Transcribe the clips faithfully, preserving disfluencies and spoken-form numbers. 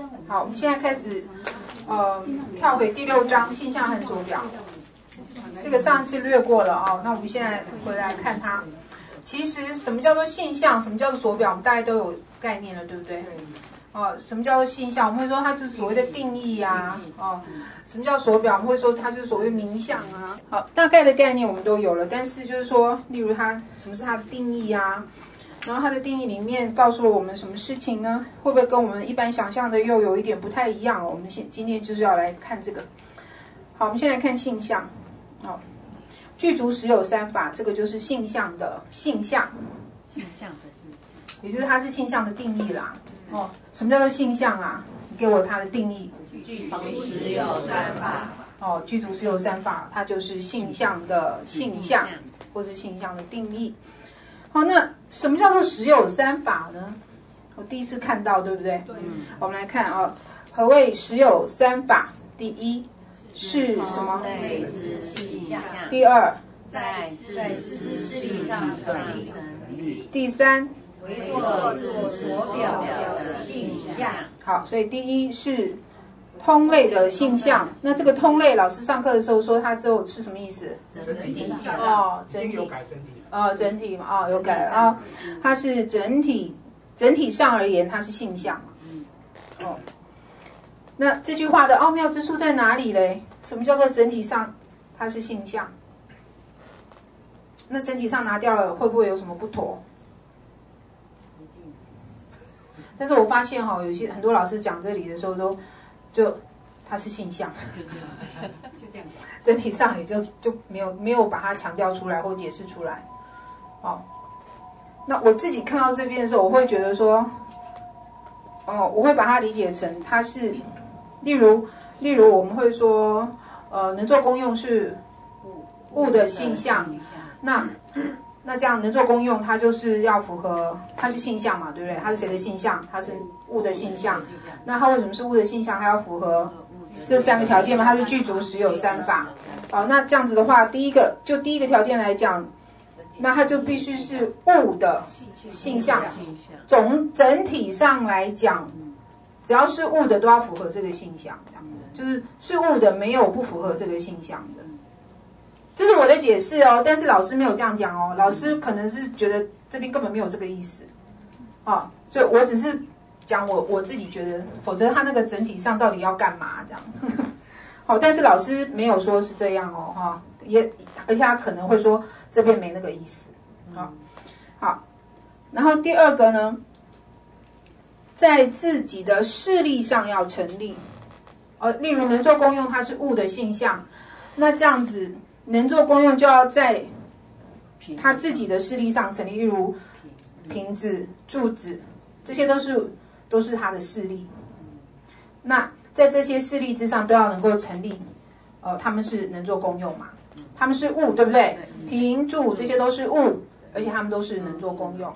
好，我们现在开始，呃，跳回第六章性向和所表。这个上次略过了哦，那我们现在回来看它。其实什么叫做性向，什么叫做所表，我们大家都有概念了，对不对？哦，什么叫做性向？我们会说它就是所谓的定义啊。哦，什么叫所表？我们会说它就是所谓的名相啊。好，大概的概念我们都有了，但是就是说，例如它什么是它的定义啊？然后它的定义里面告诉了我们什么事情呢？会不会跟我们一般想象的又有一点不太一样？我们现今天就是要来看这个。好，我们先来看性向。好，具足实有三法，这个就是性向的性向。 性向的性向， 也就是它是性向的定义啦。哦，什么叫做性向啊？你给我它的定义。 具足实有三法。 哦，具足实有三法，它就是性向的性向，或是性向的定义。好，那什么叫做实有三法呢？我第一次看到，对不对？对。我们来看啊、哦，何谓实有三法？第一是什么？ 类之性向。 第二， 在自私力上成立。 第三， 为作自所表的性向。 好，所以第一是通类的性向。那这个通类，老师上课的时候说它之后是什么意思？ 整体哦，整体。 有改整体。 哦，整体嘛，哦，有改了啊、哦，它是整体，整体上而言，它是性向嘛。哦，那这句话的奥妙之处在哪里嘞？什么叫做整体上它是性向？那整体上拿掉了，会不会有什么不妥？但是我发现哈、哦，有些很多老师讲这里的时候都，就它是性向， 就这样， 整体上也就就没有没有把它强调出来或解释出来。哦，那我自己看到这边的时候，我会觉得说，哦，我会把它理解成它是，例如，例如我们会说，呃，能做功用是物的性向，那那这样能做功用，它就是要符合，它是性向嘛，对不对？它是谁的性向？它是物的性向。那它为什么是物的性向？它要符合这三个条件嘛？它是具足实有三法。哦，那这样子的话，第一个就第一个条件来讲。那它就必须是物的性向，总整体上来讲，只要是物的都要符合这个性向，就是是物的没有不符合这个性向的。这是我的解释哦，但是老师没有这样讲哦，老师可能是觉得这边根本没有这个意思，啊，所以我只是讲我我自己觉得，否则他那个整体上到底要干嘛这样？好，但是老师没有说是这样哦，哈，也而且他可能会说。这边没那个意思，好，好，然后第二个呢，在自己的势力上要成立，呃，例如能做功用，它是物的性向，那这样子能做功用就要在他自己的势力上成立，例如瓶子、柱子，这些都是都是他的势力。那在这些势力之上都要能够成立，呃，他们是能做功用嘛？他们是物，对不对？瓶柱这些都是物，而且他们都是能做功用。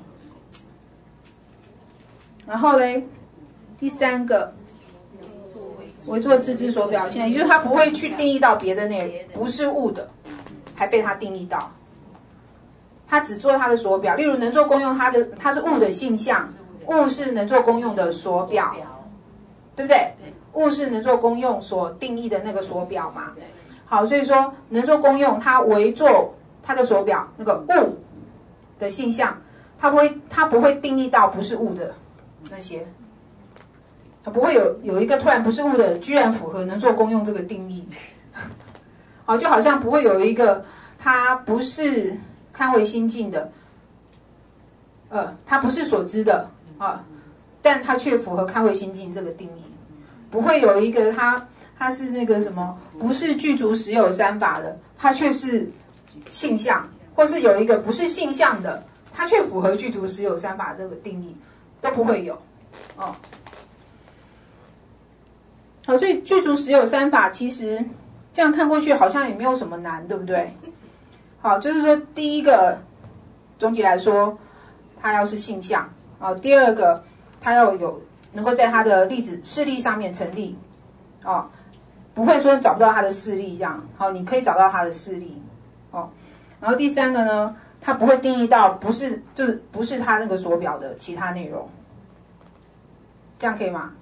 然后嘞，第三个，为作自之所表现，也就是他不会去定义到别的内容，不是物的，还被他定义到。他只做他的所表，例如能做功用，它的它是物的性向，物是能做功用的所表，对不对？物是能做功用所定义的那个所表嘛。好，所以说能做功用，它为做它的所表那个物的性向，它不会它不会定义到不是物的那些，它不会有有一个突然不是物的，居然符合能做功用这个定义。好，就好像不会有一个它不是看回心境的，呃，它不是所知的啊，但它却符合看回心境这个定义，不会有一个它。它是那个什么，不是具足实有三法的，它却是性向，或是有一个不是性向的，它却符合具足实有三法这个定义，都不会有哦。好，所以具足实有三法，其实这样看过去好像也没有什么难，对不对？好，就是说第一个，总体来说，它要是性向啊；第二个，它要有能够在它的例子势力上面成立哦。不会说找不到他的势力这样，好，你可以找到他的势力，哦，然后第三个呢，它不会定义到不是就是不是他那个所表的其他内容，这样可以吗？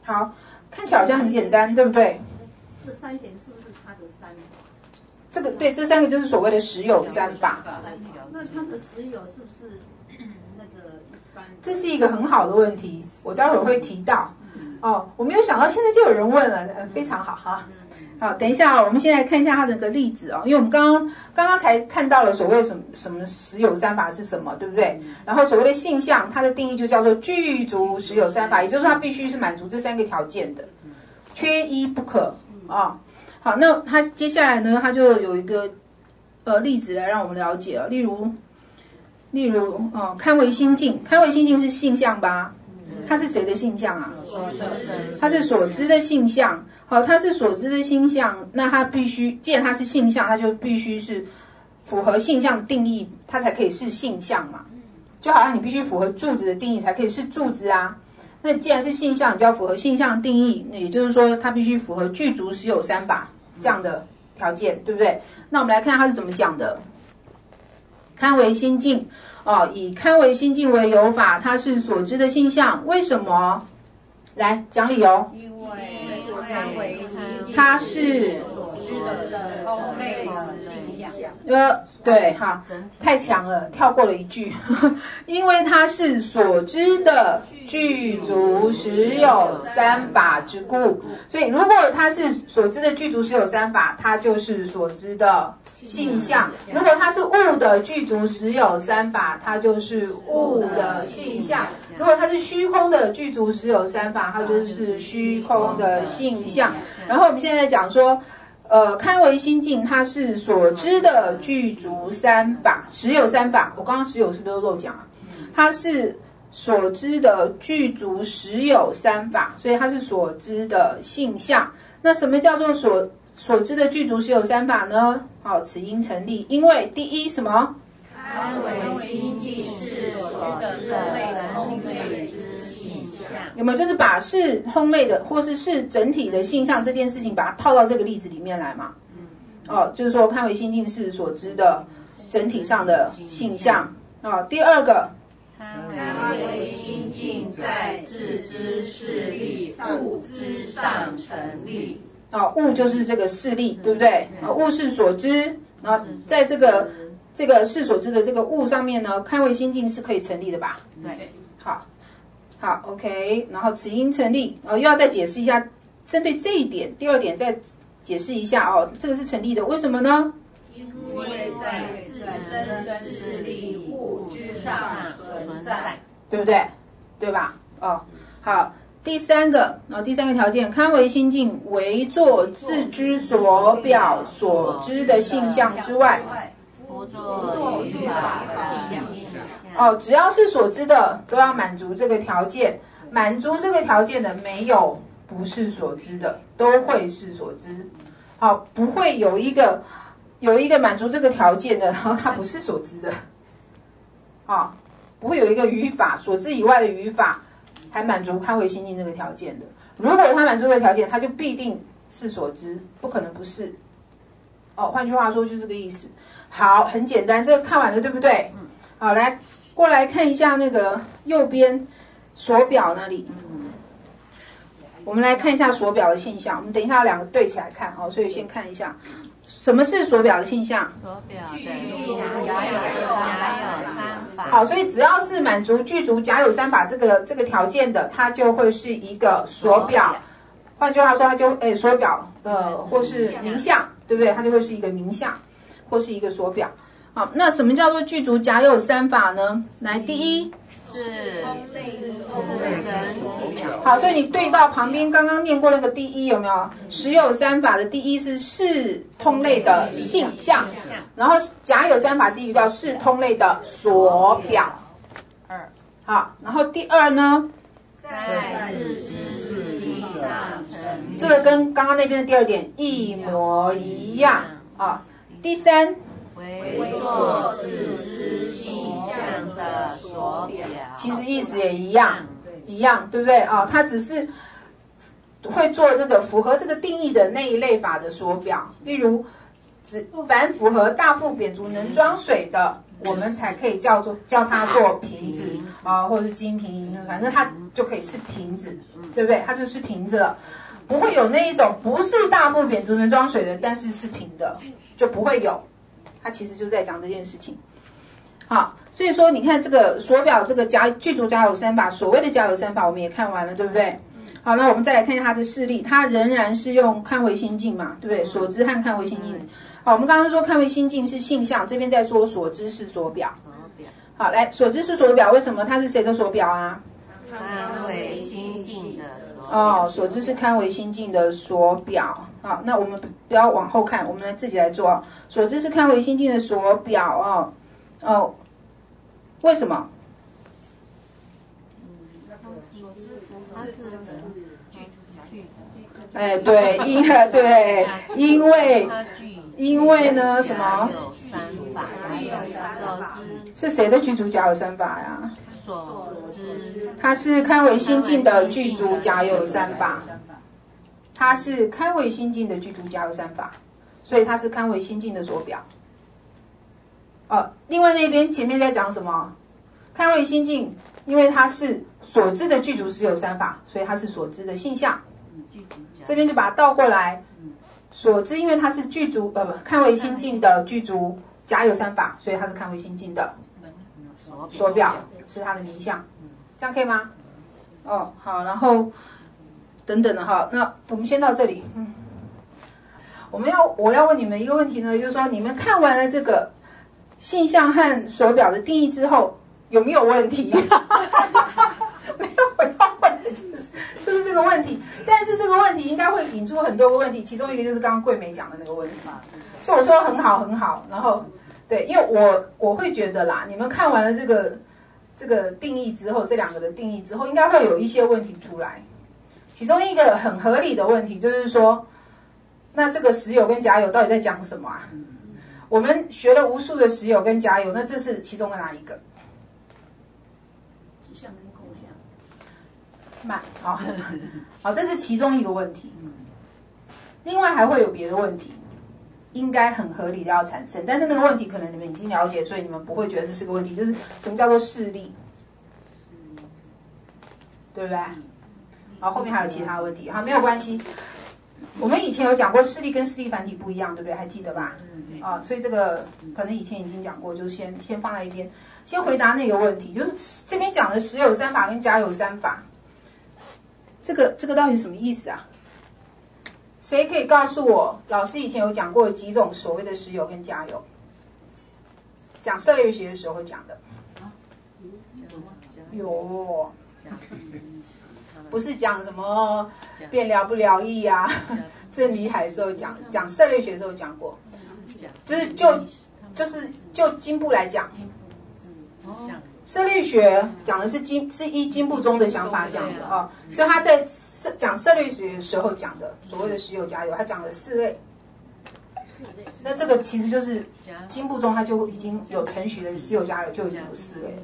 好，看起来好像很简单，对不对？ 这三点是不是它的三？ 这个对，这三个就是所谓的实有三法。 那它的实有是不是那个一般？ 这是一个很好的问题，我待会儿会提到。哦，我没有想到现在就有人问了，呃、非常好哈。好，等一下，我们先来看一下它的个例子哦，因为我们刚刚刚刚才看到了所谓什么什么实有三法是什么，对不对？然后所谓的性相，它的定义就叫做具足实有三法，也就是说它必须是满足这三个条件的，缺一不可啊。哦，好，那它接下来呢，它就有一个呃例子来让我们了解啊，例如例如呃，堪为心境，堪为心境是性相吧？它是谁的性相啊？它是所知的性相。好，它是所知的性相，那它必须，既然它是性相，它就必须是符合性相的定义，它才可以是性相嘛。就好像你必须符合柱子的定义才可以是柱子啊。那既然是性相，你就要符合性相的定义，那也就是说它必须符合具足实有三法这样的条件，对不对？那我们来看它是怎么讲的。堪为心境哦，以堪为心境为有法，它是所知的性相，为什么？来讲理由。 因为堪为心境它是所知的通类的性相。 呃，对哈，太强了，跳过了一句，因为它是所知的具足实有三法之故，所以如果它是所知的具足实有三法，它就是所知的性相；如果它是物的具足实有三法，它就是物的性相；如果它是虚空的具足实有三法，它就是虚空的性相。然后我们现在讲说。呃，堪为心境，它是所知的具足三法，实有三法。我刚刚实有是不是漏讲啊？它是所知的具足实有三法，所以它是所知的性相。那什么叫做所所知的具足实有三法呢？好，此因成立，因为第一什么？ 堪为心境是所知的通类之性相。 有没有就是把是通类的或是是整体的性相这件事情把它套到这个例子里面来嘛？哦，就是说堪为心境是所知的整体上的性相。哦，第二个， 堪为心境在自知事力物之上成立。 哦，物就是这个事力，对不对？哦，物是所知，然后在这个这个是所知的这个物上面呢，堪为心境是可以成立的吧？ 对， 好。好 ，OK， 然后此因成立，哦，又要再解释一下，针对这一点，第二点再解释一下哦，这个是成立的，为什么呢？ 因为在自身事力物之上存在， 对不对？对吧？哦，好，第三个，然后第三个条件，堪为心境为作自知所表所知的性相之外， 不作于法的性相。 哦，只要是所知的，都要满足这个条件。满足这个条件的，没有不是所知的，都会是所知。好，不会有一个有一个满足这个条件的，然后它不是所知的。啊，不会有一个语法所知以外的语法还满足堪为心境这个条件的。如果它满足这个条件，它就必定是所知，不可能不是。哦，换句话说就是这个意思。好，很简单，这个看完了对不对？好，来。过来看一下那个右边所表那里，我们来看一下所表的现象。我们等一下两个对起来看哦，所以先看一下什么是所表的现象。 所表的具足假有三法。 好，所以只要是满足具足假有三法这个这个条件的，它就会是一个所表。换句话说，它就诶所表呃或是名相，对不对？它就会是一个名相或是一个所表。好，那什么叫做具足假有三法呢？来，第一是通类真所表。 好，所以你对到旁边刚刚念过那个第一有没有？实有三法的第一是是通类的性相，然后假有三法第一个叫是通类的所表。 二， 好，然后第二呢？ 在自知事力上成立。 这个跟刚刚那边的第二点一模一样啊。第三。 为作自知性相的所表， 其实意思也一样，一样，对不对啊？它只是会做那个符合这个定义的那一类法的所表，例如，只凡符合大腹扁足能装水的， 我们才可以叫做叫它做瓶子啊，或者是金瓶，反正它就可以是瓶子，对不对？它就是瓶子了，不会有那一种不是大腹扁足能装水的，但是是平的，就不会有。它其实就是在讲这件事情。好，所以说你看这个所表这个甲具足甲有三法，所谓的甲有三法我们也看完了，对不对？好，那我们再来看一下它的事例，它仍然是用看为心境嘛，对不对？所知和看为心境。好，我们刚刚说看为心境是性相，这边在说所知是所表。好，来，所知是所表，为什么它是谁的所表啊？ 看为心境的哦，所知是看为心境的所表。好，那我们不要往后看，我们来自己来做哦。所知是看为心境的所表哦，哦，为什么？哎，对，因对，因为因为呢什么？是谁的具足甲有三法呀？ 所知， 它是看为心境的具足甲有三法，它是看为心境的具足甲有三法，所以它是看为心境的所表。呃，另外那边前面在讲什么？看为心境，因为它是所知的具足实有三法，所以它是所知的性相。这边就把它倒过来，所知因为它是具足呃不看为心境的具足甲有三法，所以它是看为心境的所表，是它的名相，这样可以吗？哦，好，然后等等的哈，那我们先到这里。嗯，我们要我要问你们一个问题呢，就是说你们看完了这个性相和手表的定义之后，有没有问题？没有，我要问的就是就是这个问题。但是这个问题应该会引出很多个问题，其中一个就是刚刚桂梅讲的那个问题嘛。所以我说很好很好，然后对，因为我我会觉得啦，你们看完了这个这个定义之后，这两个的定义之后，应该会有一些问题出来。其中一个很合理的问题就是说，那这个实有跟假有到底在讲什么啊？我们学了无数的实有跟假有，那这是其中的哪一个？ 指向跟空相。 慢，好，好，这是其中一个问题。另外还会有别的问题，应该很合理的要产生，但是那个问题可能你们已经了解，所以你们不会觉得这是个问题。就是什么叫做事例，对不对？好，后面还有其他问题，好，没有关系。我们以前有讲过事例跟事例繁体不一样，对不对？还记得吧？啊，所以这个可能以前已经讲过，就先先放在一边。先回答那个问题，就是这边讲的实有三法跟假有三法，这个这个到底什么意思啊？谁可以告诉我，老师以前有讲过几种所谓的实有跟假有？讲策略学的时候会讲的。有，不是讲什么辩了不了义啊，正理海的时候讲，讲策略学的时候讲过，就是就就是就经部来讲。策略学讲的是经是依经部中的想法讲的啊，所以他在讲策略学的时候讲的所谓的实有假有，他讲了四类。那这个其实就是经部中他就已经有程序的实有假有就已经有四类，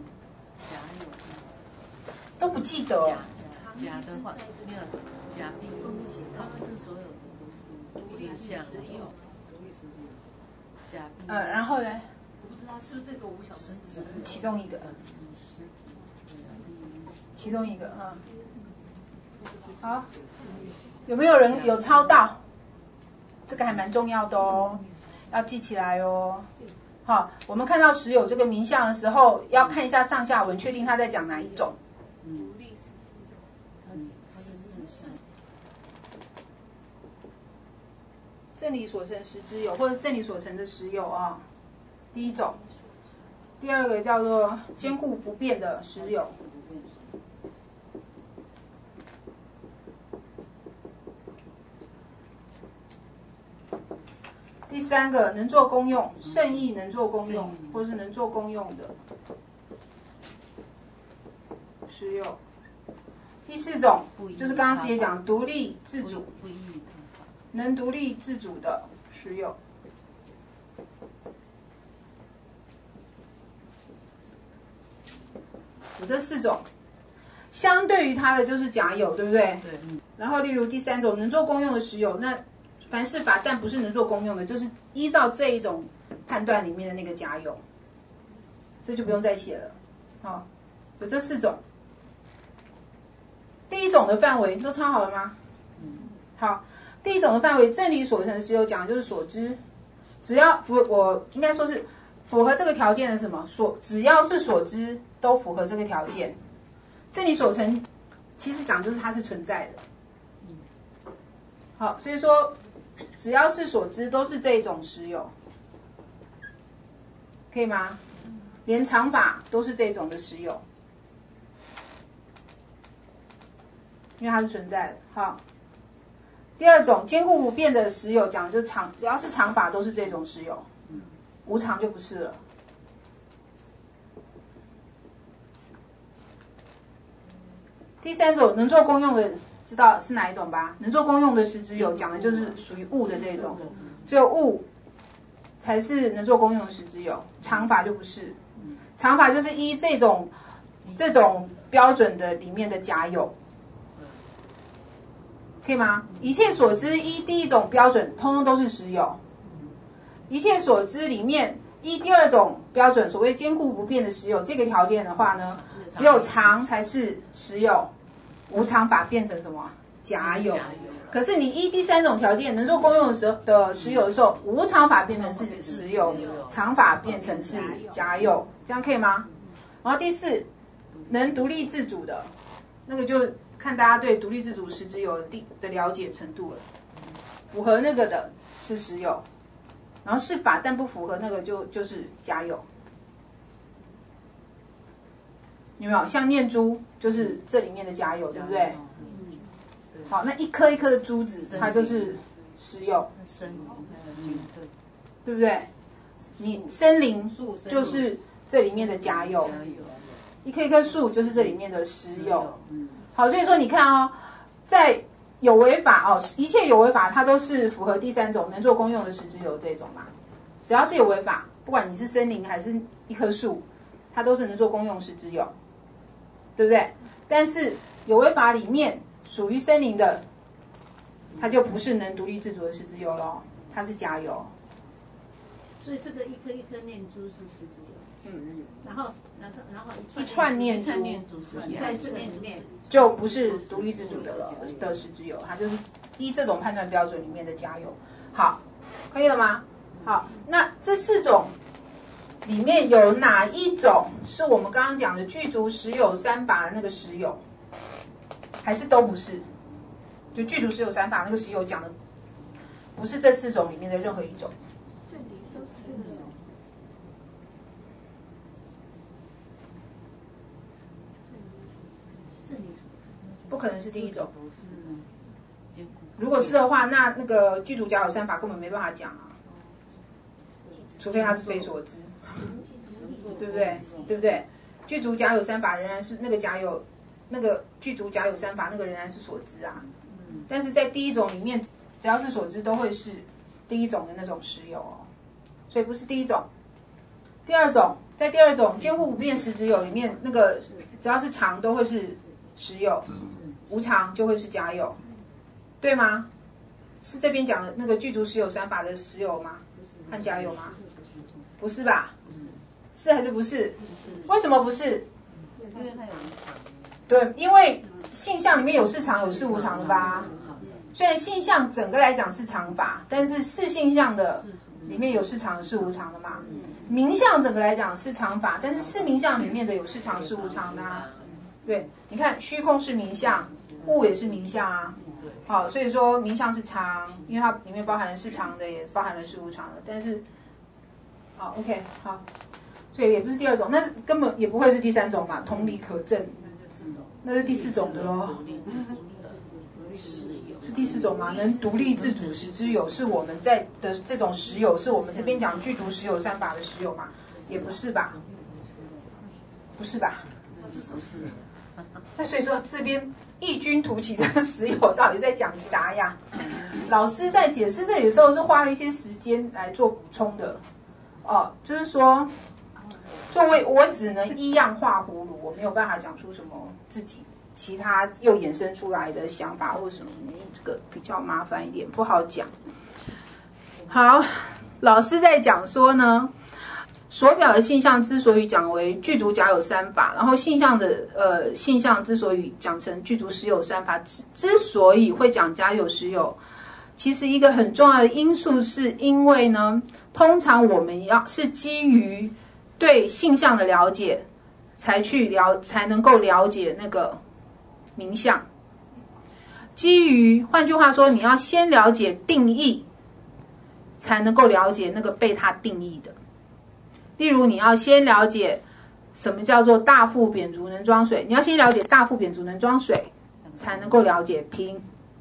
都不记得。 假的话，没有假并他们是所有独立项，假并。 呃，然后呢？ 我不知道是不是这个五小时指其中一个，其中一个，嗯，好，有没有人有抄到？这个还蛮重要的哦，要记起来哦。好，我们看到实有这个名相的时候，要看一下上下文，确定他在讲哪一种。正理所成实之有，或者正理所成的实有啊，第一种。第二个叫做坚固不变的实有。第三个能做功用，圣意能做功用，或是能做功用的实有。第四种就是刚刚师姐讲独立自主，能独立自主的实有。有这四种，相对于它的就是假有，对不对？ 对。 然后例如第三种能做功用的实有，那凡是法但不是能做功用的，就是依照这一种判断里面的那个假有。 这就不用再写了。好，有这四种。第一种的范围都抄好了吗？好，第一种的范围，正理所成实有讲的就是所知，只要符我应该说是符合这个条件的什么所，只要是所知都符合这个条件。正理所成其实讲就是它是存在的。好，所以说只要是所知都是这一种实有，可以吗？连常法都是这种的实有，因为它是存在的。好，第二种坚固不变的实有讲就常，只要是常法都是这种实有，无常就不是了。第三种能做功用的，知道是哪一种吧？能做功用的实质有讲的就是属于物的这种，只有物才是能做功用的实质有，常法就不是。常法就是依这种这种标准的里面的假有，可以吗？一切所知依第一种标准，通通都是实有。一切所知里面依第二种标准，所谓坚固不变的实有这个条件的话呢，只有常才是实有，无常法变成什么？假有。可是你依第三种条件能做功用的时候的实有的时候，无常法变成是实有，常法变成是假有，这样可以吗？然后第四，能独立自主的，那个就看大家对独立自主实质有的了解程度了。符合那个的是实有，然后是法但不符合那个就就是假有。有没有？像念珠就是这里面的假有，对不对？好，那一颗一颗的珠子，它就是实有，对不对？你森林就是这里面的假有，一棵一棵树就是这里面的实有。好，所以说你看哦，在有为法哦，一切有为法它都是符合第三种能做功用的实质有这种嘛。只要是有为法，不管你是森林还是一棵树，它都是能做功用实质有，对不对？但是有为法里面属于森林的，它就不是能独立自主的实质有咯，它是假有。 所以这个一颗一颗念珠是实质有，嗯，然后然后然后一串念珠在这里面就不是独立自主的了的实质有，它就是依这种判断标准里面的假有。好，可以了吗？好，那这四种里面有哪一种是我们刚刚讲的具足实有三法的那个实有？还是都不是？就具足实有三法那个实有讲的，不是这四种里面的任何一种。不可能是第一种。如果是的话，那那个具足假有三法根本没办法讲啊，除非它是非所知，对不对？对不对？具足假有三法仍然是那个假有。那个具足假有三法，那个仍然是所知啊，但是在第一种里面，只要是所知都会是第一种的那种实有哦，所以不是第一种。第二种，在第二种坚固不变实质有里面，那个只要是常都会是实有，无常就会是假有，对吗？是这边讲的那个具足实有三法的实有吗？和假有吗？不是吧？是还是不是？为什么不是？对，因为性相里面有是常有是无常的吧？虽然性相整个来讲是常法，但是是性相的里面有是常是无常的嘛。名相整个来讲是常法，但是是名相里面的有是常是无常的啊。对，你看虚空是名相，物也是名相啊。好，所以说名相是常，因为它里面包含了是常的，也包含了是无常的。但是，好 ，OK， 好，所以也不是第二种，那根本也不会是第三种嘛，同理可证。那是第四种的咯，是第四种吗？能独立自主实之有，是我们在的这种实有，是我们这边讲具足实有三法的实有吗？也不是吧？不是吧？那所以说这边异军突起的实有到底在讲啥呀？老师在解释这里的时候是花了一些时间来做补充的，哦，就是说。所以我我只能依样画葫芦，我没有办法讲出什么自己其他又衍生出来的想法或什么，这个比较麻烦一点，不好讲。好，老师在讲说呢， 所表的性相之所以讲为具足假有三法，然后性相的呃性相之所以讲成具足实有三法，之之所以会讲假有实有，其实一个很重要的因素是因为呢，通常我们要是基于对性相的了解，才去了才能够了解那个名相。基于换句话说，你要先了解定义，才能够了解那个被它定义的。例如，你要先了解什么叫做大腹扁足能装水，你要先了解大腹扁足能装水，才能够了解瓶。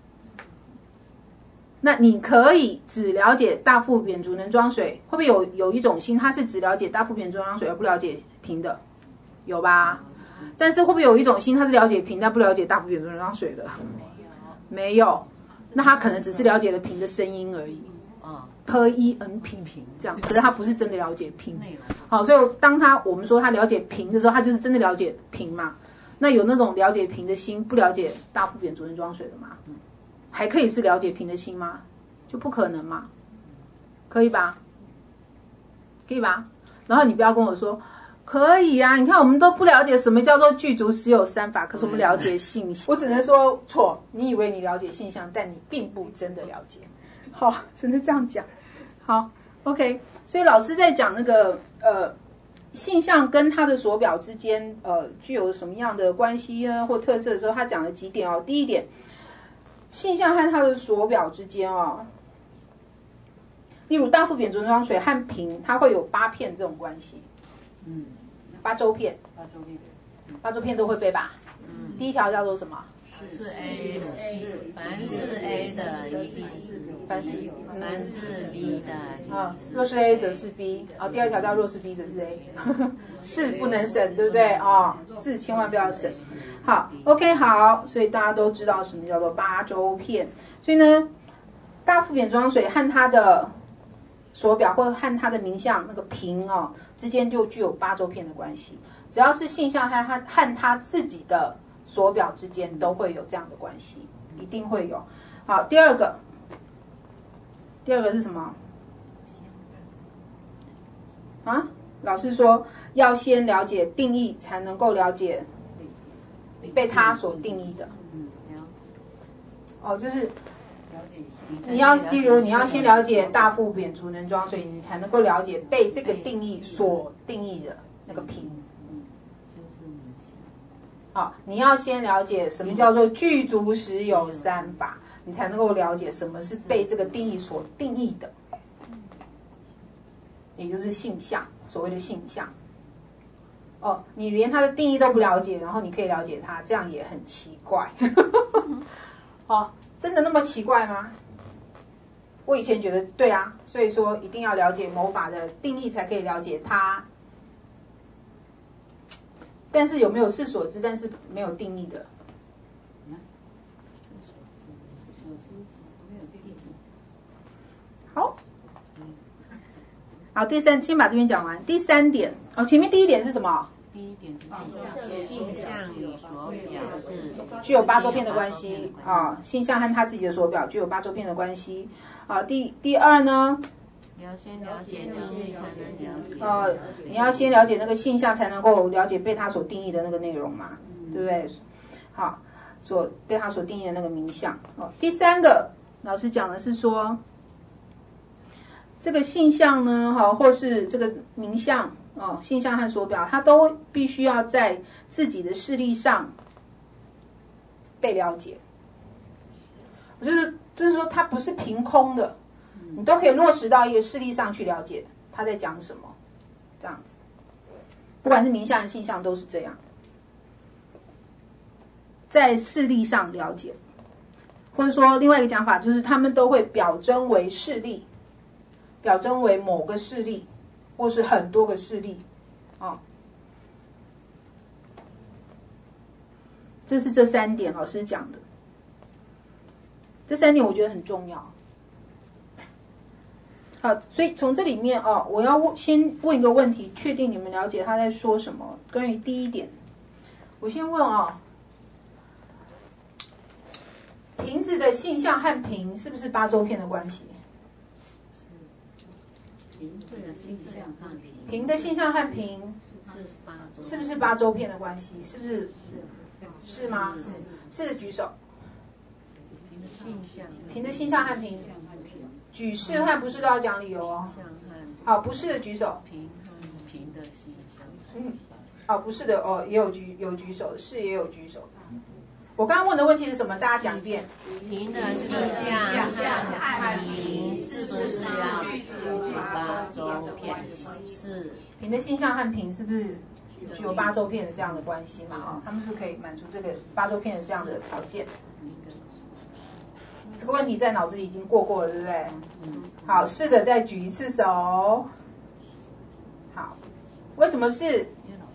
那你可以只了解大腹扁足能装水，会不会有有一种心，它是只了解大腹扁足能装水而不了解瓶的？有吧？但是会不会有一种心，它是了解瓶但不了解大腹扁足能装水的？没有，那他可能只是了解了瓶的声音而已。p e n 瓶瓶这样，可是他不是真的了解瓶。好，所以当他我们说他了解瓶的时候，他就是真的了解瓶嘛。那有那种了解瓶的心，不了解大腹扁足能装水的吗？还可以是了解瓶的心吗？就不可能嘛，可以吧？可以吧？然后你不要跟我说可以啊，你看我们都不了解什么叫做具足实有三法，可是我们了解性相。我只能说错，你以为你了解性相，但你并不真的了解。好，只能这样讲。好 ，OK。所以老师在讲那个呃性相跟它的所表之间呃具有什么样的关系呢或特色的时候，他讲了几点哦。第一点，性相和它的所表之间哦，例如大腹扁足能装水和瓶，它会有八片这种关系。嗯，八周片，八周片，八周片都会背吧？嗯，第一条叫做什么？ 是 A， 凡是 A 的一， 凡是凡是 B 的啊，若是 A 则是 B 啊。第二条叫若是 B 则是 A， 是不能省，对不对啊？是千万不要省。好 ，OK， 好，所以大家都知道什么叫做八周片。所以呢，大腹扁装水和它的所表或和它的名相那个瓶哦之间就具有八周片的关系。只要是性相和和和它自己的所表之间都会有这样的关系，一定会有。好，第二个，第二个是什么？啊，老师说要先了解定义，才能够了解被他所定义的。哦，就是你要，例如你要先了解大腹扁足能装水，你才能够了解被这个定义所定义的那个瓶。好，你要先了解什么叫做具足实有三法，你才能够了解什么是被这个定义所定义的，也就是性相，所谓的性相。哦，你连它的定义都不了解，然后你可以了解它，这样也很奇怪。哦，真的那么奇怪吗？我以前觉得对啊，所以说一定要了解某法的定义，才可以了解它。但是有没有是所知，但是没有定义的？好，好，第三，先把这边讲完。第三点，哦，前面第一点是什么？ 第一点是性相与所表是具有八周片的关系啊，性相和他自己的所表具有八周片的关系啊。第第二呢？ 你要先了解定义，才能了解。 呃，你要先了解那个性相，才能够了解被他所定义的那个内容嘛，嗯、对不对？好，所被他所定义的那个名相。哦，第三个，老师讲的是说，这个性相呢，哈，或是这个名相，哦，性相和所表，它都必须要在自己的事例上被了解。我就是就是说，它不是凭空的。你都可以落实到一个事例上去了解他在讲什么，这样子，不管是名相和性相都是这样，在事例上了解，或者说另外一个讲法就是他们都会表征为事例，表征为某个事例，或是很多个事例，哦，这是这三点老师讲的，这三点我觉得很重要。好，所以从这里面哦，我要先问一个问题，确定你们了解他在说什么。关于第一点，我先问哦，瓶子的性相和瓶是不是八周片的关系？ 瓶子的性相和平， 平的性相和平是不是八周片的关系？是不是？是吗？是的举手。 平的性相， 平的性相和平，举是和不是都要讲理由哦。好，不是的举手。 平和平的性相， 嗯，哦，不是的哦，也有举有举手，是也有举手。我刚刚问的问题是什么？大家讲一遍。 平的性相和平是不是要去除八周片？是。 平的性相和平是不是具有八周片的这样的关系嘛？哦，他们是可以满足这个八周片的这样的条件。这个问题在脑子里已经过过了，对不对？好，是的，再举一次手。好，为什么是？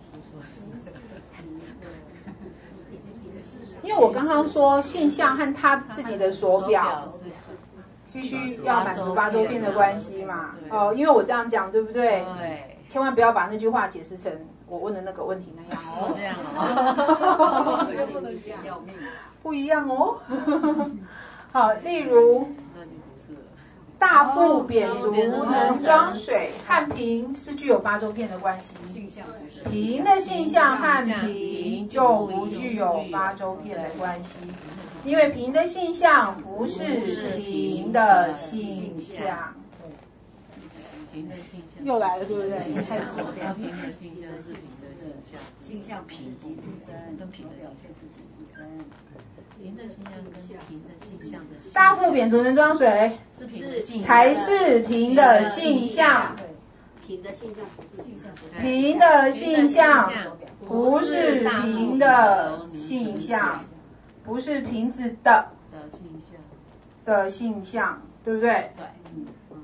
因为我刚刚说性相和他自己的所表必须要满足八周片的关系嘛。哦，因为我这样讲，对不对？ 对。 千万不要把那句话解释成我问的那个问题那样哦。 这样哦。 不一样哦。好，例如大腹扁足能装水和平是具有八周片的关系，平的性相和平就不具有八周片的关系，因为平的性相不是平的性相。又来了，对不对？你开始说平的性相是平的性相， 性相平即自身，跟平的表现是其自身。 平的性相跟平的性相的大腹扁足能装水，才是平的性相。 平的性相不是性相， 平的性相不是平的性相，不是瓶子的的性相，对不对？ 对。嗯。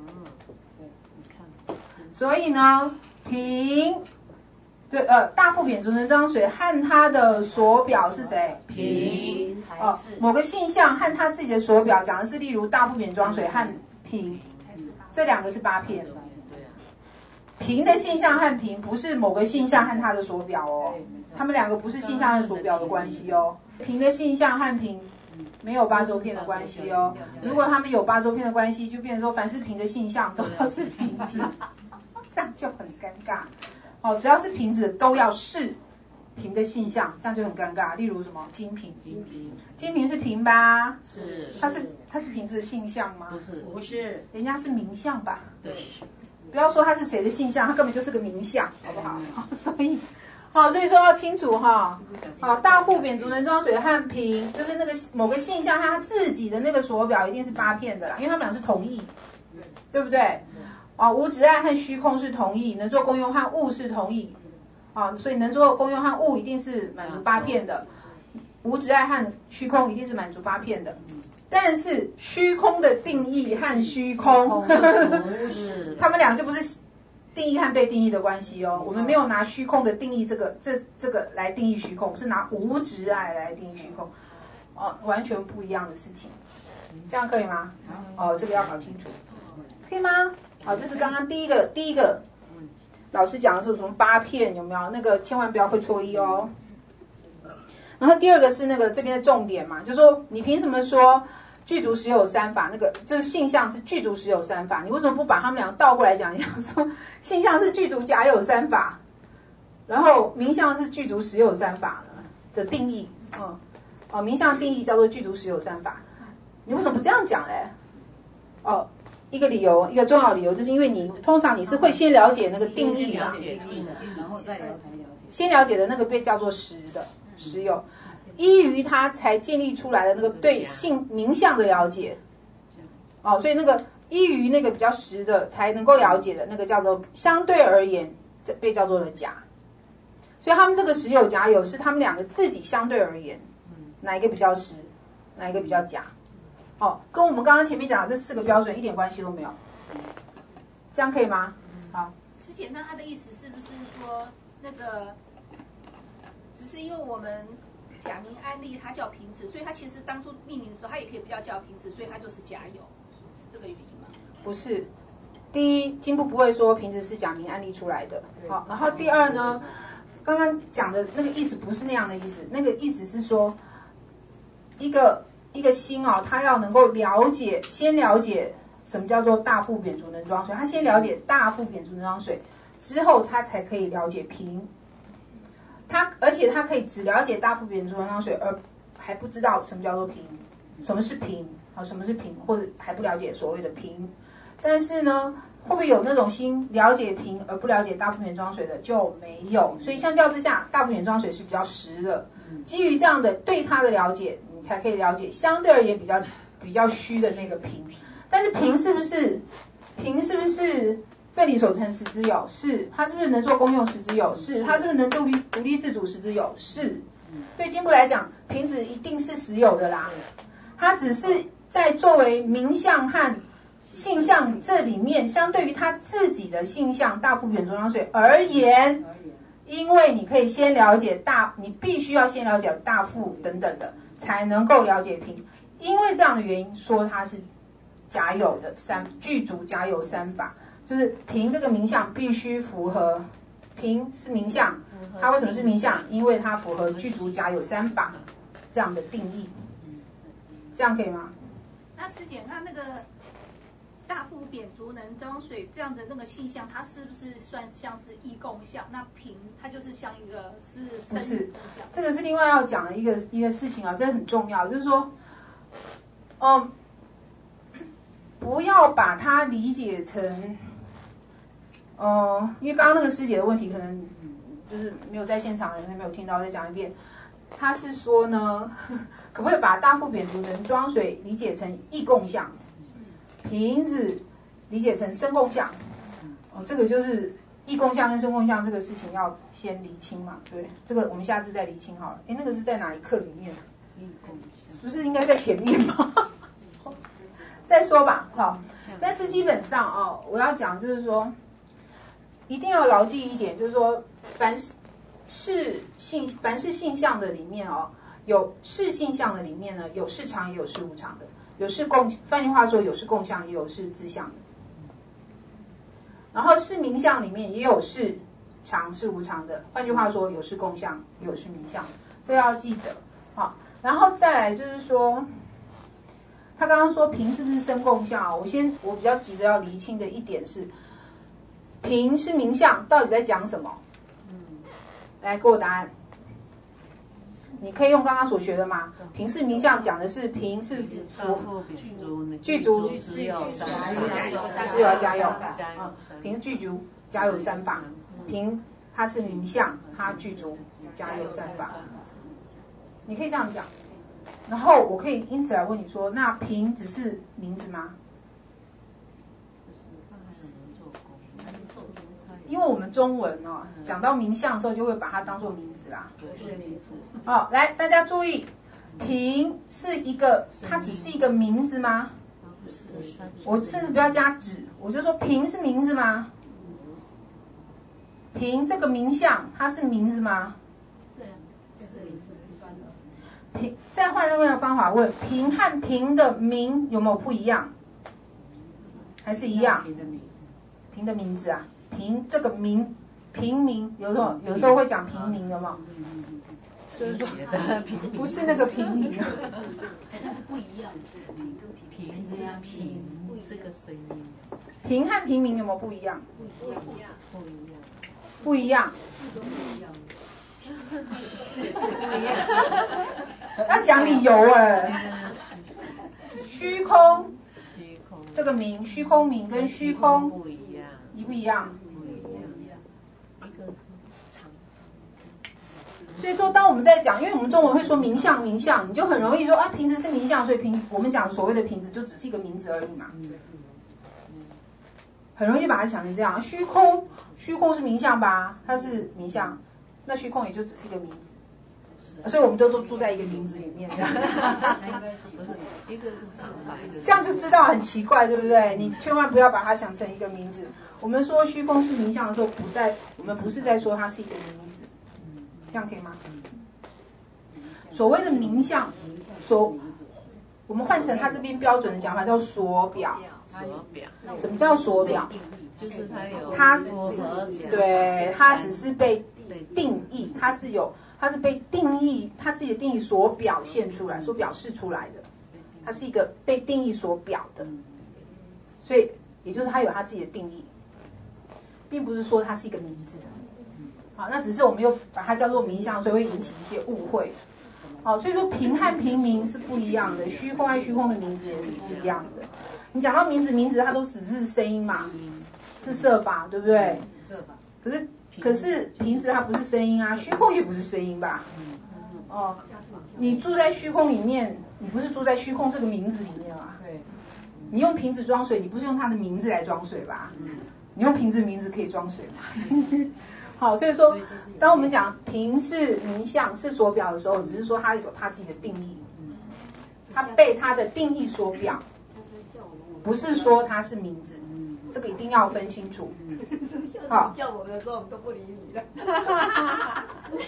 所以呢，平。对，呃，大腹扁足能装水和它的所表是谁？ 平。 哦，某个性相和它自己的所表讲的是，例如大腹扁装水和平，这两个是八片。平的性相和平不是某个性相和它的所表哦，他们两个不是性相和所表的关系哦。平的性相和平没有八周片的关系哦。如果他们有八周片的关系，就变成说凡是平的性相都要是瓶子，这样就很尴尬。哦，只要是瓶子都要是瓶的性相，这样就很尴尬。例如什么金瓶， 金瓶， 金瓶是瓶吧？ 是， 它是它是瓶子的性相吗？ 不是， 不是， 人家是名相吧？ 对， 不要说它是谁的性相，它根本就是个名相，好不好？所以，好，所以说要清楚哈。好，大腹扁足能装水和瓶，就是那个某个性相和它自己的那个所表一定是八片的啦，因为他们俩是同义，对不对？啊，无执爱和虚空是同义，能做功用和物是同义，啊，所以能做功用和物一定是满足八片的，无执爱和虚空一定是满足八片的。但是虚空的定义和虚空，他们俩就不是定义和被定义的关系哦。我们没有拿虚空的定义这个这这个来定义虚空，是拿无执爱来定义虚空，哦，完全不一样的事情。这样可以吗？哦，这个要搞清楚，可以吗？好，这是刚刚第一个，第一个老师讲的是什么八片，有没有？那个千万不要会错意哦。然后第二个是那个这边的重点嘛，就是说你凭什么说具足实有三法？那个就是性相是具足实有三法，你为什么不把他们两个倒过来讲一下？说性相是具足假有三法，然后名相是具足实有三法的定义，嗯，哦，名相定义叫做具足实有三法，你为什么不这样讲嘞？哦。一个理由，一个重要理由，就是因为你通常你是会先了解那个定义嘛， 然后再了解， 先了解的那个被叫做实的实有，依于它才建立出来的那个对性名相的了解，哦，所以那个依于那个比较实的才能够了解的那个叫做相对而言被叫做了假，所以他们这个实有假有是他们两个自己相对而言，哪一个比较实，哪一个比较假。哦，跟我们刚刚前面讲的这四个标准一点关系都没有，这样可以吗？好， 师姐，那他的意思是不是说，那个只是因为我们假名安利它叫瓶子，所以它其实当初命名的时候，它也可以不要叫瓶子，所以它就是假有，是这个原因吗？ 不是，第一，经部不会说瓶子是假名安利出来的。好，然后第二呢，刚刚讲的那个意思不是那样的意思，那个意思是说，一个。一个心哦，他要能够了解，先了解什么叫做大腹扁足能装水，他先了解大腹扁足能装水，之后他才可以了解平。他而且他可以只了解大腹扁足能装水，而还不知道什么叫做平，什么是平啊？什么是平，或者还不了解所谓的平。但是呢，会不会有那种心了解平而不了解大腹扁装水的？就没有。所以相较之下，大腹扁装水是比较实的。基于这样的对它的了解，你才可以了解相对而言比较比较虚的那个平。但是平是不是平是不是在理所成实之有？是。它是不是能做功用实之有？是。它是不是能独立独立自主实之有？是。对经部来讲，平子一定是实有的啦。它只是在作为名相和性相这里面，相对于它自己的性相大腹扁足装水而言，因为你可以先了解大，你必须要先了解大腹等等的，才能够了解平。因为这样的原因，说它是假有的三具足假有三法，就是平这个名相必须符合，平是名相，它为什么是名相？因为它符合具足假有三法这样的定义，这样可以吗？ 那师姐，那那个大腹扁足能装水这样的那个性相，它是不是算像是异共相？那平它就是像一个是不是共相？ 这个是另外要讲的一个一个事情啊，这很重要，就是说，嗯，不要把它理解成，呃，因为刚刚那个师姐的问题，可能就是没有在现场的人没有听到，再讲一遍。他是说呢，可不可以把大腹扁足能装水理解成异共相？瓶子理解成生共相，哦，这个就是异共相跟生共相这个事情要先厘清嘛，对，这个我们下次再厘清好了。哎，那个是在哪一课里面？不是应该在前面吗？再说吧，好。但是基本上哦，我要讲就是说，一定要牢记一点，就是说，凡是性凡是性相的里面哦，有是性相的里面呢，有是常也有是无常的。有是共，换句话说，有是共相，也有是自相的。然后是名相里面也有是常是无常的，换句话说，有是共相，也有是名相，这要记得。好，然后再来就是说，他刚刚说平是不是生共相啊？我先我比较急着要厘清的一点是，平是名相，到底在讲什么？来给我答案。你可以用刚刚所学的吗？平是名相讲的是平是符具足只有是有加有，嗯，平是具足加有三法，平它是名相，它具足加有三法。你可以这样讲，然后我可以因此来问你说，那平只是名字吗？因为我们中文哦，讲到名相的时候，就会把它当作名字啦。哦，来，大家注意，平是一个，它只是一个名字吗？我甚至不要加指，我就说平是名字吗？平这个名相，它是名字吗？平，再换另外一个方法问，平和平的名有没有不一样？还是一样？平的名字啊。平这个名平民，有时候有时候会讲平民，有没有？就是说不是那个平民， 好像是不一样。 平跟平这个声音， 平和平民有没有不一样？ 不一样， 不一样， 不一样。 要讲理由哎。虚空， 虚空这个名，虚空名跟虚空不一样， 一不一样？所以说，当我们在讲，因为我们中文会说名相，名相，你就很容易说啊，瓶子是名相，所以瓶我们讲所谓的瓶子就只是一个名字而已嘛，很容易把它想成这样。虚空，虚空是名相吧？它是名相，那虚空也就只是一个名字，所以我们都都住在一个名字里面，这样。 不是一个是常法，一个这样就知道很奇怪，对不对？你千万不要把它想成一个名字。我们说虚空是名相的时候，不在，我们不是在说它是一个名字。这样可以吗？所谓的名相，所我们换成他这边标准的讲法叫所表。 所表， 什么叫所表？ 就是它有它符合， 对，它只是被定义，它是有，它是被定义，它自己的定义所表现出来，所表示出来的，它是一个被定义所表的。 所以也就是它有它自己的定义，并不是说它是一个名字。好，那只是我们又把它叫做名相，所以会引起一些误会。好，所以说平和平名是不一样的，虚空和虚空的名字也是不一样的。你讲到名字，名字它都只是声音嘛，是色法，对不对？可是可是瓶子它不是声音啊，虚空也不是声音吧？哦，你住在虚空里面，你不是住在虚空这个名字里面啊？对。你用瓶子装水，你不是用它的名字来装水吧？你用瓶子名字可以装水吗？好，所以说，当我们讲瓶是名相是所表的时候，只是说它有它自己的定义，它被它的定义所表，不是说它是名字，这个一定要分清楚。好， 叫我们的时候我们都不理你了。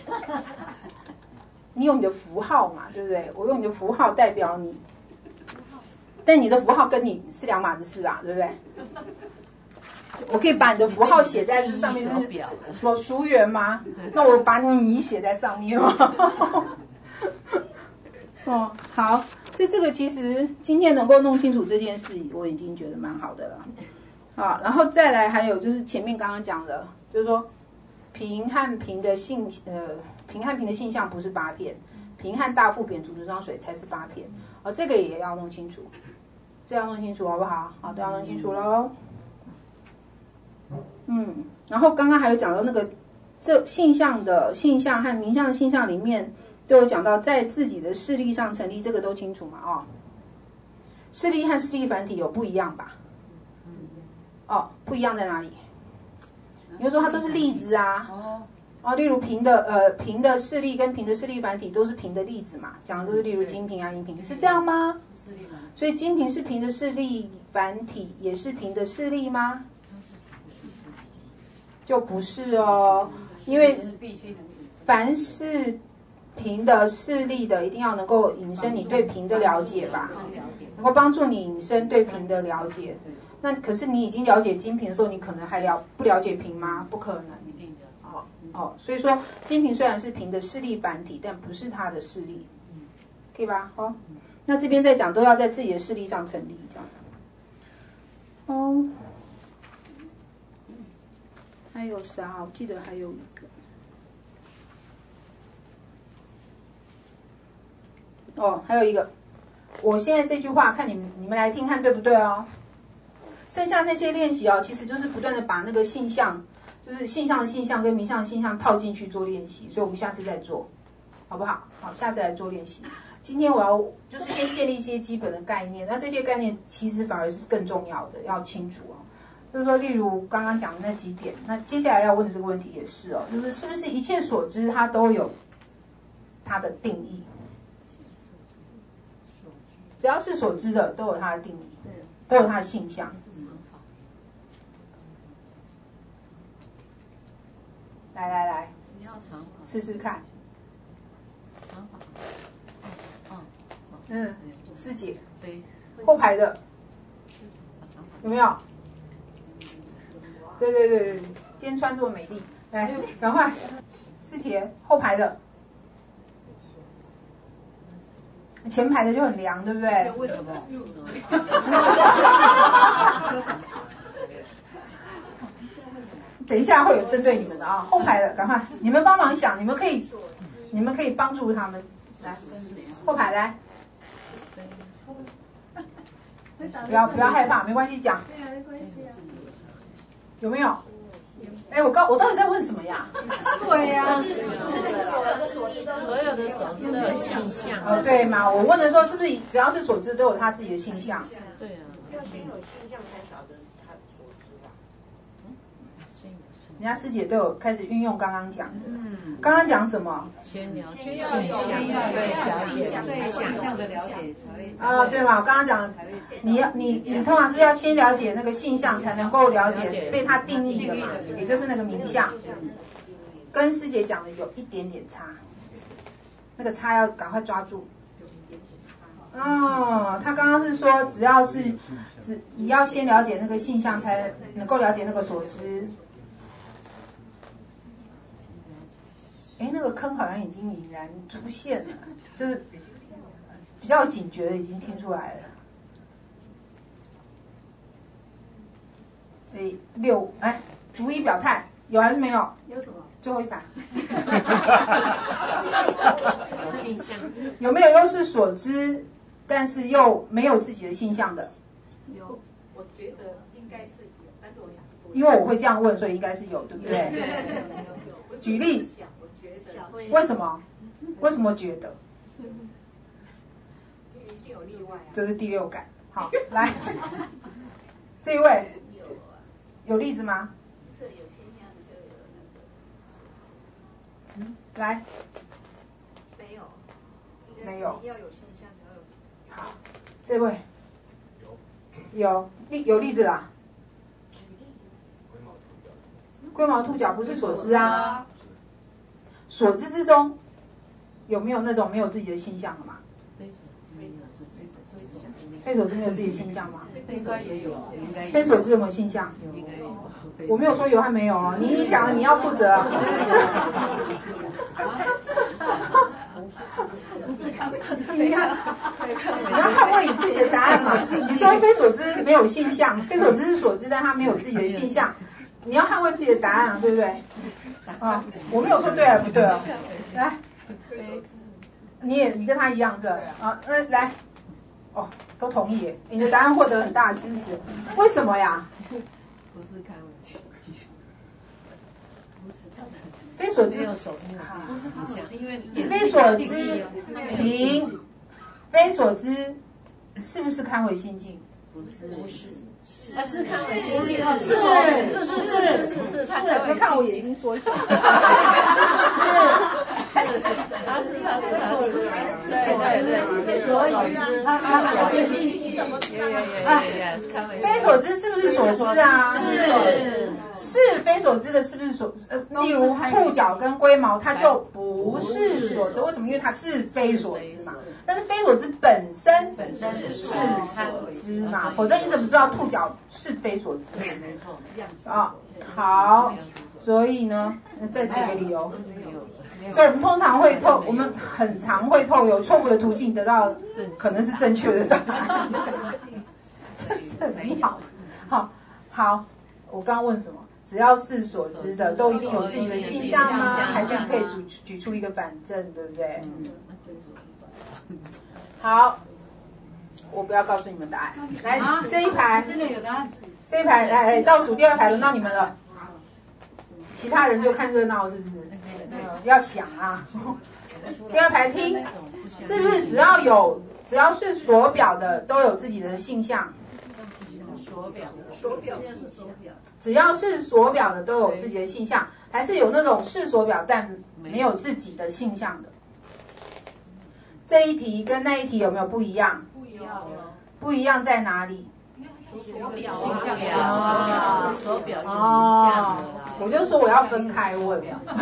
你有你的符号嘛，对不对？我用你的符号代表你，但你的符号跟你是两码子事啊，对不对？我可以把你的符号写在这上面，是什么疏远吗？那我把你写在上面吗？哦，好，所以这个其实今天能够弄清楚这件事，我已经觉得蛮好的了。好，然后再来还有就是前面刚刚讲的，就是说平和平的性呃平和平的性相不是八片，平和大腹扁足足装水才是八片。哦，这个也要弄清楚，这要弄清楚好不好？好，都要弄清楚喽。嗯，然后刚刚还有讲到那个这性相的性相和名相的性相里面都有讲到在自己的势力上成立，这个都清楚嘛？哦，势力和势力繁体有不一样吧？哦，不一样在哪里？你就说它都是例子啊。哦，例如平的呃平的势力跟平的势力繁体都是平的例子嘛，讲的都是例如金平啊银平，是这样吗？所以金平是平的势力，繁体也是平的势力吗？就不是哦，因为凡是平的势力的，一定要能够引申你对平的了解吧，能够帮助你引申对平的了解。那可是你已经了解金平的时候，你可能还了不了解平吗？不可能。哦哦，所以说金平虽然是平的势力繁体，但不是它的势力，可以吧？哦，那这边在讲都要在自己的势力上成立，这样。哦。还有啥？我记得还有一个。哦，还有一个。我现在这句话看你们你们来听看对不对哦？剩下那些练习哦，其实就是不断的把那个性相，就是性相的性相跟名相的性相套进去做练习，所以我们下次再做，好不好？好，下次来做练习。今天我要就是先建立一些基本的概念，那这些概念其实反而是更重要的，要清楚哦。就是说，例如刚刚讲的那几点，那接下来要问的这个问题也是哦，就是是不是一切所知它都有它的定义？只要是所知的，都有它的定义，都有它的性相。来来来，试试看。嗯，师姐，后排的有没有？对对对对，今天穿这么美丽，来，赶快，师姐，后排的，前排的就很凉，对不对？ 为什么？ 等一下会有针对你们的啊，后排的，赶快，你们帮忙想，你们可以，你们可以帮助他们，来，后排来，不要不要害怕，没关系，讲。 对啊，没关系啊。 有没有？哎，我刚我到底在问什么呀？ 对呀、啊， 所有的所知都有所有的所知都有性相。 哦，对嘛，我问的时候是不是只要是所知都有他自己的性相？ 对啊。 要先有性相才晓得他的所知吧。 人家师姐都有开始运用刚刚讲的。 嗯。 刚刚讲什么？ 先了解性相， 对了解对想象的了解。 啊，对嘛，我刚刚讲，你要你你通常是要先了解那个性相，才能够了解被它定义的嘛，也就是那个名相。跟师姐讲的有一点点差，那个差要赶快抓住。哦，他刚刚是说，只要是只你要先了解那个性相，才能够了解那个所知。哎，那个坑好像已经已然出现了，就是比较警觉的已经听出来了。 哎，六，哎，逐一表态，有还是没有？ 有什么？ 最后一排。 有性向， 有没有又是所知，但是又没有自己的性向的？ 有，我觉得应该是有，但是我想说， 因为我会这样问，所以应该是有，对不对？ 对，有有有。 举例， 我觉得为什么？为什么觉得？ 一定有例外啊。 这是第六感。好，来，这一位有例子吗？ 是有现象就有那个。 嗯，来， 没有， 没有， 要有现象才有。 好，这位有例有例子啦。龟毛兔角不是所知啊，所知之中有没有那种没有自己的性向的嘛？非所知没有自己的性向吗？ 应该也有，应该非所知有没有性向？ 应该有。 我没有说有还没有哦，你讲了你要负责。你看，你要捍卫你自己的答案嘛？你说非所知没有性向，非所知是所知，但他没有自己的性向，你要捍卫自己的答案啊，对不对？啊，我没有说对还不对哦。来，你也你跟他一样是吧？啊，那来，哦，都同意耶，你的答案获得很大的支持，为什么呀？ 不是看我技术， 非所知没有手，没有自己的形象，因为非所知凭非所知是不是看回心境？ 不是，不是， 他是看我心境， 是是是是是是是，他是，看我眼睛说起来。 他是他是他是，对对对，所以他他所知怎么非所知是不是所知啊？ 是是非所知的，是不是所呃？例如兔角跟龟毛，它就不是所知，为什么？因为它是非所知嘛。但是非所知本身本身是所知嘛，否则你怎么知道兔角是非所知？ 没错， 啊，好，所以呢，再举个理由。所以我们通常会透，我们很常会透有错误的途径得到可能是正确的答案，真是很好。好，好，我刚刚问什么？只要是所知的，都一定有自己的性向吗？还是可以举举出一个反证，对不对？好，我不要告诉你们答案。来，这一排真的有答案。 这一排来倒数第二排轮到你们了，其他人就看热闹，是不是？要想啊。第二排听，是不是只要有只要是所表的都有自己的性向？ 所表， 所表是所表。 只要是所表的都有自己的性向，还是有那种是所表但没有自己的性向的？这一题跟那一题有没有不一样？ 不一样。 不一样在哪里？ 所表啊，所表哦，我就说我要分开问。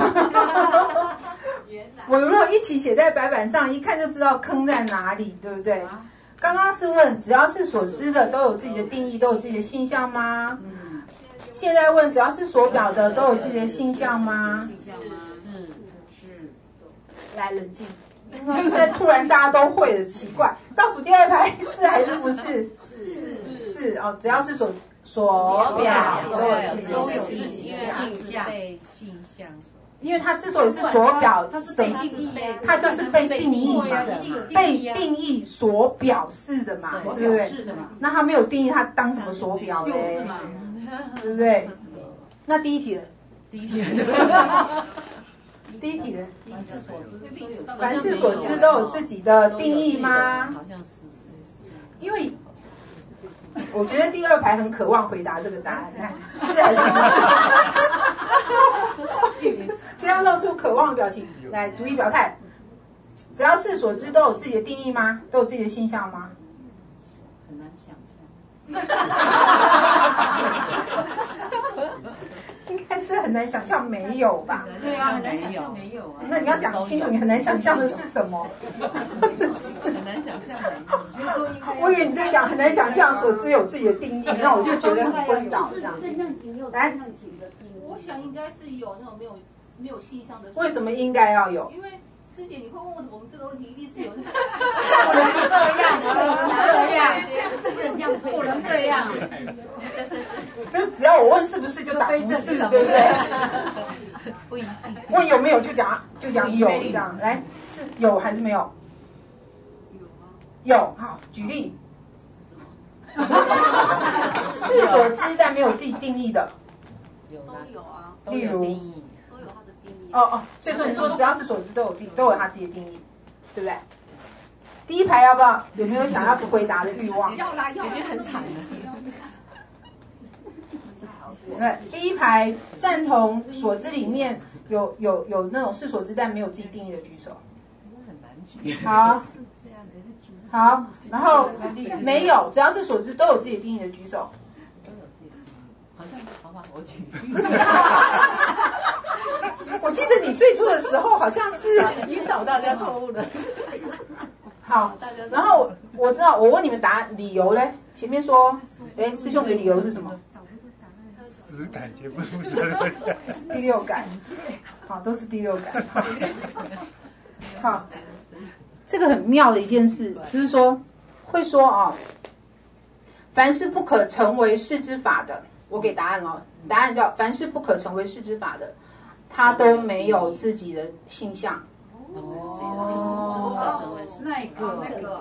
我如果一起写在白板上，一看就知道坑在哪里，对不对？刚刚是问只要是所知的都有自己的定义，都有自己的性向吗？嗯。现在问只要是所表的都有自己的性向吗？ 是是。 来，冷静。现在突然大家都会了，奇怪。倒数第二排是还是不是？是是哦，只要是所所表都有自己的性向。 被性向。 因为它之所以是所表，它它就是被定义嘛，被定义所表示的嘛，对不对？那它没有定义，它当什么所表嘞？对不对？那第一题了， 第一题。 第一题的，凡是所知都有自己的定义吗？ 好像是， 因为我觉得第二排很渴望回答这个答案，是还是不是？这样露出渴望的表情，来逐一表态。只要是所知都有自己的定义吗？都有自己的性向吗？ 很难想象。应该是很难想象没有吧？ 对啊，很难想象没有啊。 那你要讲清楚，你很难想象的是什么？真是很难想象没有。 我以为你在讲很难想象所知有自己的定义，那我就觉得很昏倒这样。来， 我想应该是有那种没有没有性向的。 为什么应该要有？ 因为师姐，你会问我们这个问题，一定是有那个。 不能这样，不能这样，不能这样，不能这样。 就是只要我问是不是就打不是，对不对？ 不一定。 问有没有就讲就讲有，这样来是有还是没有？有，好，举例。是所知但没有自己定义的， 都有啊， 例如都有它的定义。 哦哦，所以说你说只要是所知都有定，都有他自己的定义，对不对？第一排要不要？有没有想要回答的欲望？ 要啦，要啦， 已经很惨了。 对，第一排赞同所知里面有有有那种是所知但没有自己定义的举手。 很难举。 好，好，然后没有，只要是所知都有自己定义的举手。 都有自己的定义。好像好吧，我举。 我记得你最初的时候好像是引导大家错误的。 好，然后我知道，我问你们答案，理由嘞？前面说，哎，师兄的理由是什么？ 只感觉不出什第六感，好，都是第六感。好，这个很妙的一件事，就是说，会说啊、哦，凡是不可成为是之法的，我给答案哦，答案叫凡是不可成为是之法的，他都没有自己的性相。 哦，不可成为是那个那个，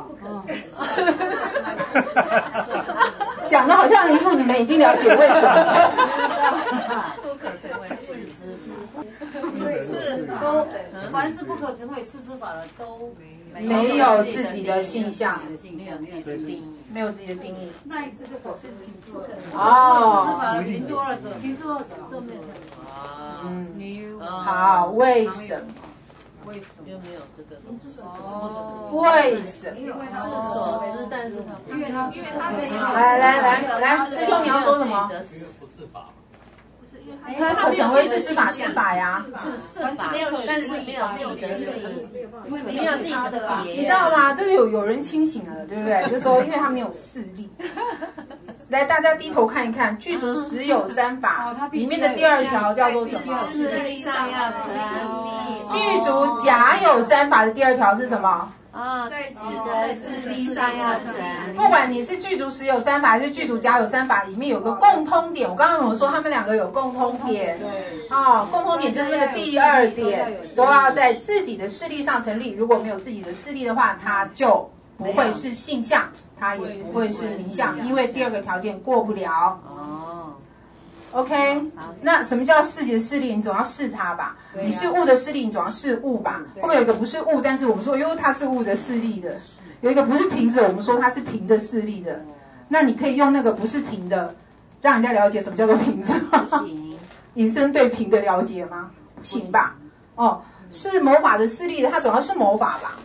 讲的好像一副你们已经了解为什么。 不可成为是之法， 是都凡是不可成为是之法的都没有自己的性相， 没有自己的定义， 没有自己的定义。 那这个表示平坐的哦， 平坐二者，平坐二者都没有。 啊， 嗯， 你好，为什么？ 为什么又没有这个东西？ 为什么？ 是所知，但是他因为他因为他没有。 来来来来，师兄你要说什么？ 不是法。 他可成为是知法是法呀， 是是法，但是没有自己的事，没有自己的别， 你知道吗？就是有有人清醒了，对不对？就说因为他没有势力。来，大家低头看一看，具足实有三法里面的第二条叫做什么？ 势力上要成立。 具足假有三法的第二条是什么？ 啊，在自己的势力上要成立。 不管你是具足实有三法还是具足假有三法，里面有个共通点。我刚刚有说他们两个有共通点，啊，共通点就是那个第二点，都要在自己的势力上成立。如果没有自己的势力的话，它就不会是性相，它也不会是名相，因为第二个条件过不了。 哦 OK， 那什么叫自己的势力？你总要试它吧。你是物的势力，你总要是物吧。后面有一个不是物，但是我们说，哟，它是物的势力的。有一个不是平者，我们说它是平的势力的。那你可以用那个不是平的，让人家了解什么叫做平者。引申对平的了解吗？不行吧？哦，是某法的势力的，它总要是某法吧？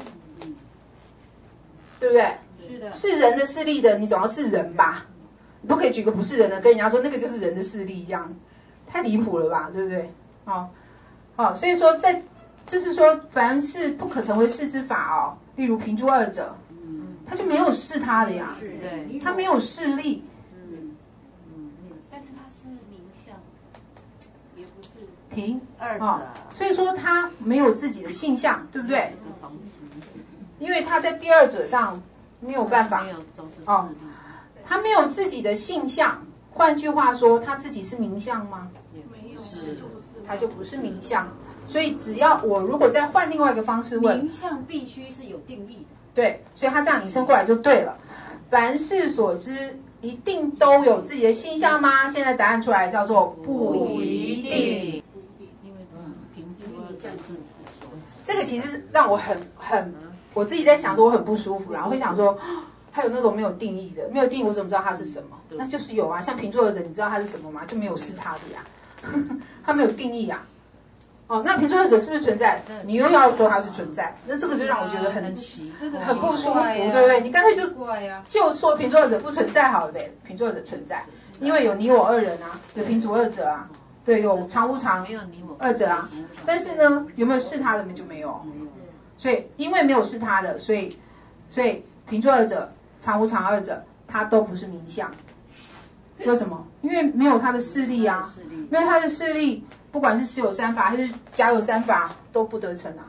对不对？是人的势力的，你总要是人吧？你不可以举个不是人的跟人家说那个就是人的势力，这样太离谱了吧，对不对？哦，好，所以说在就是说，凡是不可成为是之法哦，例如平诸二者，他就没有是他的呀， 对， 他没有势力， 嗯嗯， 但是它是名相，也不是停二者哦，所以说他没有自己的性相，对不对？因为他在第二者上没有办法没有都是哦势力。 他没有自己的性相，换句话说，他自己是名相吗？ 没有， 是他就不是名相。所以只要我如果再换另外一个方式问， 名相必须是有定义的。 对，所以他这样引申过来就对了。凡事所知一定都有自己的性相吗？现在答案出来叫做不一定。 因为平诸二者是这个其实让我很很，我自己在想说我很不舒服，然后会想说。还有那种没有定义的，没有定义我怎么知道它是什么？那就是有啊，像平诸二者，你知道它是什么吗？就没有是它的呀，它没有定义啊。哦，那平诸二者是不是存在？你又要说它是存在，那这个就让我觉得很很不舒服，对不对？你干脆就就说平诸二者不存在好了呗，平诸二者存在，因为有你我二人啊，有平诸二者啊，对，有常无常二者啊，但是呢，有没有是他的就没有，所以因为没有是他的，所以所以平诸二者。常无常二者，它都不是名相。为什么？因为没有它的势力啊，没有它的势力，不管是实有三法还是假有三法，都不得成啊。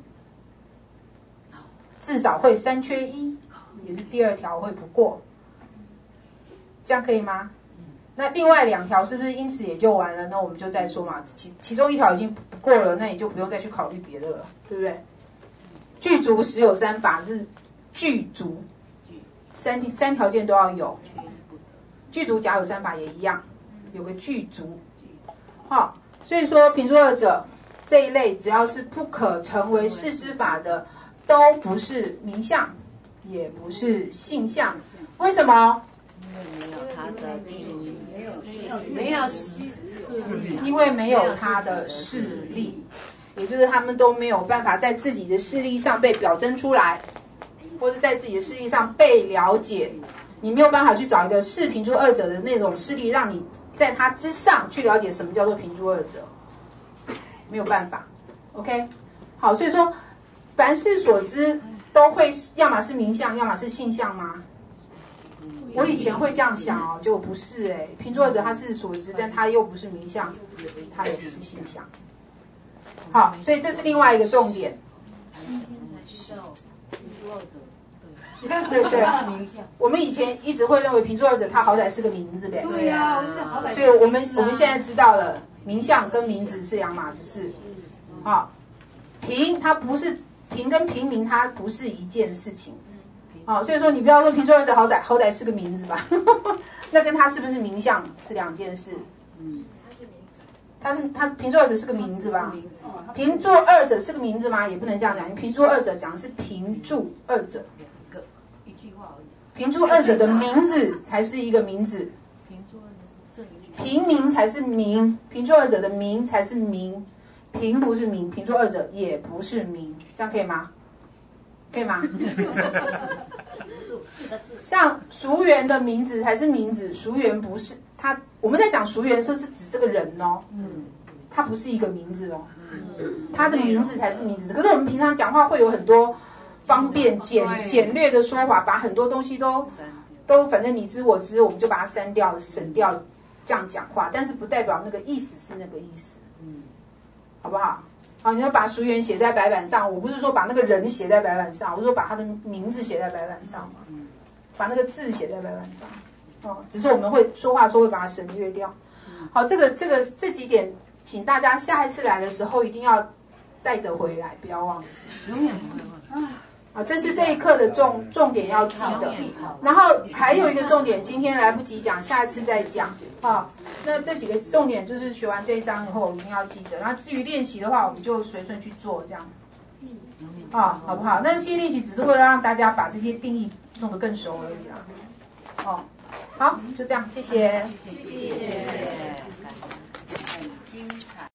至少会三缺一，也是第二条会不过，这样可以吗？ 那另外两条是不是因此也就完了？那我们就再说嘛，其其中一条已经不过了，那你就不用再去考虑别的了，对不对？具足实有三法是具足，三三条件都要有。具足假有三法也一样，有个具足。好，所以说品诸二者这一类，只要是不可成为事之法的，都不是名相，也不是性相。为什么？ 因为没有它的定， 没有没有势力， 因为没有他的势力，也就是他们都没有办法在自己的势力上被表征出来，或者在自己的势力上被了解。你没有办法去找一个是品诸二者的那种势力，让你在他之上去了解什么叫做品诸二者，没有办法。OK， 好，所以说凡事所知都会要么是名相，要么是性相吗？我以前会这样想哦，结果不是哎，品诸二者他是所知，但他又不是名相，他也不是性相。好，所以这是另外一个重点。对对，我们以前一直会认为品诸二者他好歹是个名字呗。 对呀、啊，我觉得好歹。 所以我们我们现在知道了，名相跟名字是两码子事。好，平它不是平跟平民，它不是一件事情。好，所以说你不要说品诸二者好歹好歹是个名字吧，那跟他是不是名相是两件事。嗯，他是他品诸二者是个名字吧？品诸二者是个名字吗？也不能这样讲，因为品诸二者讲的是品诸二者。品诸二者的名字才是一个名字，平民才是名，品诸二者的名才是名，平不是名，品诸二者也不是名，这样可以吗？可以吗？像熟媛的名字才是名字，熟媛不是他。我们在讲熟媛的时候是指这个人哦，嗯，他不是一个名字哦，他的名字才是名字。可是我们平常讲话会有很多方便简简略的说法，把很多东西都都反正你知我知，我们就把它删掉省掉，这样讲话，但是不代表那个意思是那个意思，嗯，好不好？好，你要把熟媛写在白板上，我不是说把那个人写在白板上，我是说把他的名字写在白板上嘛，把那个字写在白板上，哦，只是我们会说话的时候会把它省略掉。好，这个这个这几点，请大家下一次来的时候一定要带着回来，不要忘记。永远不会忘记。啊，这是这一课的重重点要记得。然后还有一个重点，今天来不及讲，下一次再讲。好，那这几个重点就是学完这一章以后一定要记得。然后至于练习的话，我们就随顺去做这样。啊，好不好？那这些练习只是为了让大家把这些定义弄得更熟而已啦。哦，好，就这样，谢谢。 谢谢。